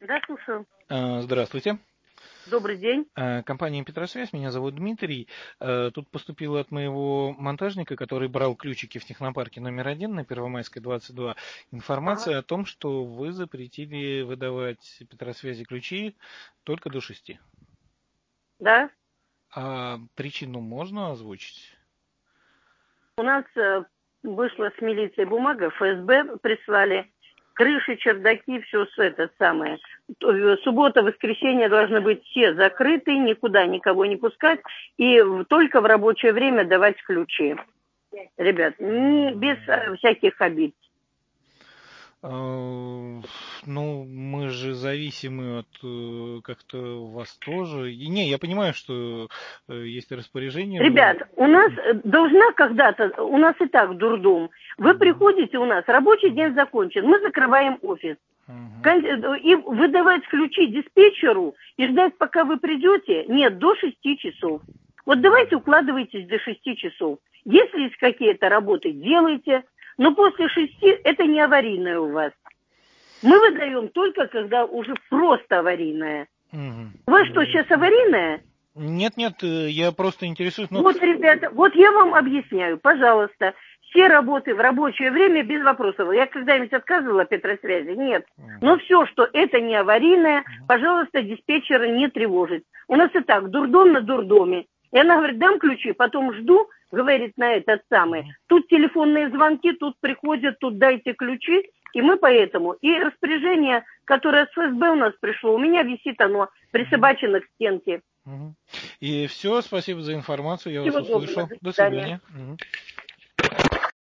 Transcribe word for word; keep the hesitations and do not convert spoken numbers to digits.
Да, слушаю. А, Здравствуйте. Добрый день. А, Компания «Петросвязь», меня зовут Дмитрий. А, Тут поступила от моего монтажника, который брал ключики в технопарке номер один на Первомайской, двадцать два, Ага. информация о том, что вы запретили выдавать Петросвязи ключи только до шести. Да. А причину можно озвучить? У нас э, вышла с милицией бумага, эф эс бэ прислали. Крыши, чердаки, все с это самое. То- э, Суббота, воскресенье должны быть все закрыты, никуда никого не пускать. И в- только в рабочее время давать ключи. Ребят, не, без э, всяких обид. А, Ну, мы же зависимы от э, как-то вас тоже. И не, я понимаю, что э, есть распоряжение. вы- Ребят, у нас э, должна когда-то, у нас и так дурдом. Вы Мгм. приходите у нас, рабочий день закончен, мы закрываем офис. Мгм. Кон- э, И выдавать ключи диспетчеру и ждать, пока вы придете, нет, до шести часов. Вот давайте укладывайтесь до шести часов. Если есть какие-то работы, делайте, но после шести это не аварийное у вас. Мы выдаем только, когда уже просто аварийное. Мгм. У вас что, сейчас аварийное? Нет, нет, э, я просто интересуюсь, ну, Вот, ребята, вот я вам объясняю, пожалуйста, все работы в рабочее время без вопросов. Я когда-нибудь отказывала Петросвязи? Нет. Но мгм, все, что это не аварийное, мгм, пожалуйста, диспетчера не тревожить. У нас и так дурдом на дурдоме. И она говорит, дам ключи, потом жду, говорит на этот самый. мгм, Тут телефонные звонки, тут приходят, тут дайте ключи. И мы поэтому, и распоряжение, которое с эф эс бэ у нас пришло, у меня висит оно мгм, присобачено к стенке. мгм. И все, спасибо за информацию, я вас Всего доброго, услышал. до До свидания. свидания. Мгм.